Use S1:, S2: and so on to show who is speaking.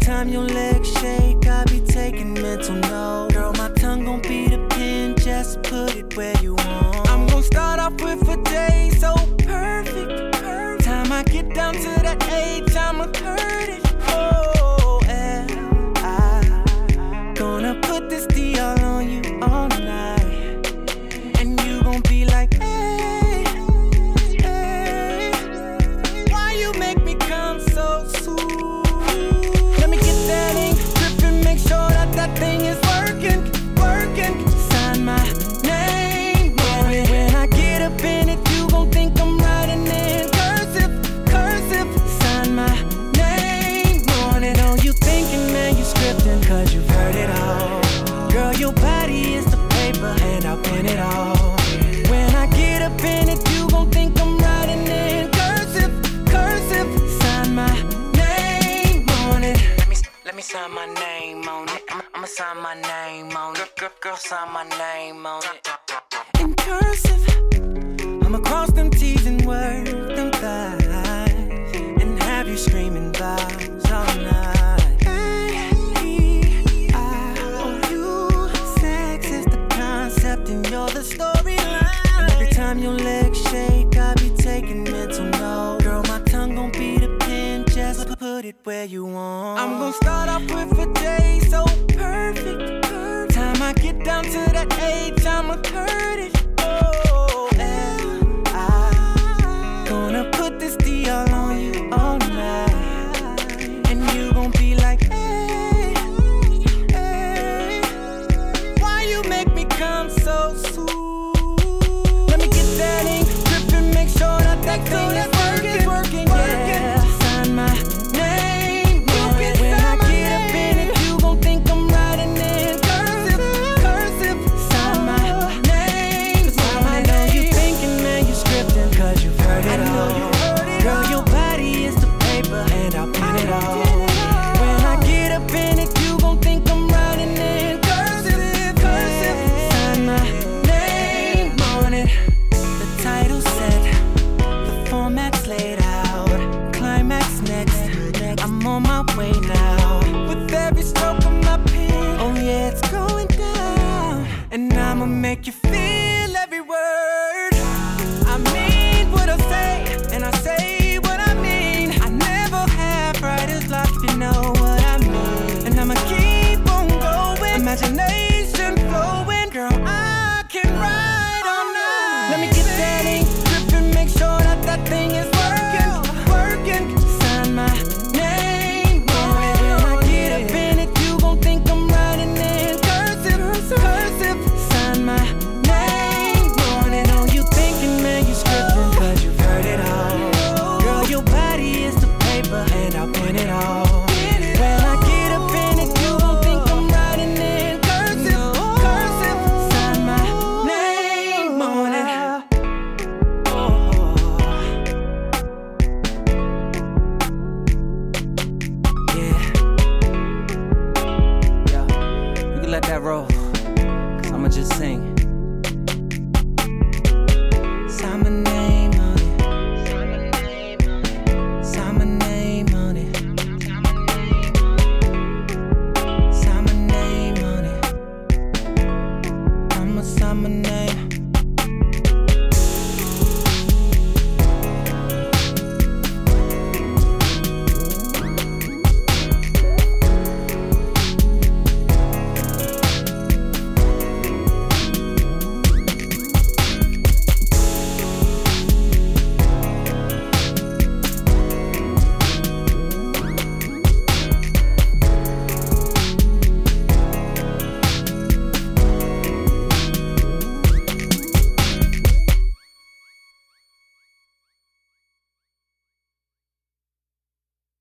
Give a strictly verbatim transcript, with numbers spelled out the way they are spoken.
S1: time your legs shake, I be taking mental note. Girl, my tongue gon' be the pen, just put it where you want. I'm gon' start off with a day so perfect, perfect. Time I get down to that age, I'ma hurt it. Oh, and I gonna put this D all on you all night, and you gon' be like, hey, hey, why you make me come so soon? Let me get that ink drippin', make sure that that thing is working, working. Sign my name on it. When I get up in it, you gon' think I'm writing in cursive, cursive. Sign my name on it. Oh, you thinking, man, you scripting, cause you've heard it all. Girl, your body is the paper, and I'll pen it all. When I get up in it, you gon' think I'm writing in cursive, cursive. Sign my name on it. Let me, let me sign my name on it. I'ma, I'ma sign my name on it. Girl, girl, sign my name on it. In cursive, I'ma cross them T's and word them thighs, and have you screaming vibes all night. A I O U, sex is the concept and you're the storyline. And every time your legs shake, I be taking mental note. Girl, my tongue gon' be the pen, just put it where you want. I'm gon' start off with a day so perfect, perfect. Time I get down to that age, I'ma hurt it. Oh, and I gonna put this D all on you all night, and you gon' be like, hey, hey, why you make me come so soon? Let me get that ink drippin', make sure that that thing is working, working, yeah. Sign my name on it. When I get up in it, you gon' think I'm writing in cursive, cursive. Sign my name on it. I know you thinking, man, you scripting, cause you've heard it all. Girl, your body is the paper, and I'll pen it all. When I get up in it, you gon' think I'm writing in cursive, cursive. Sign my name on it. The title set, the format's laid out. Climax next, I'm on my way now. With every stroke of my pen, oh yeah, it's going down. And I'ma make you feel every word. I mean what I say, and I say what I mean. I never have writer's block, if you know what I mean. And I'ma keep on going, imagination flowing. Girl, I can write all night. Let me get that ink drippin', make sure that that thing is working, working. Sign my name on it. When I get up in it, you gon' think I'm writing in cursive, cursive. Sign my name on it. Oh, you thinking, man, you scripting, cause you've heard it all. Girl, your body is the paper, and I'll pen it all. When I get up in it, you gon' think I'm writing in cursive, cursive. Sign my name on it. Oh, yeah. Yeah, you can let that roll, cause I'ma just sing.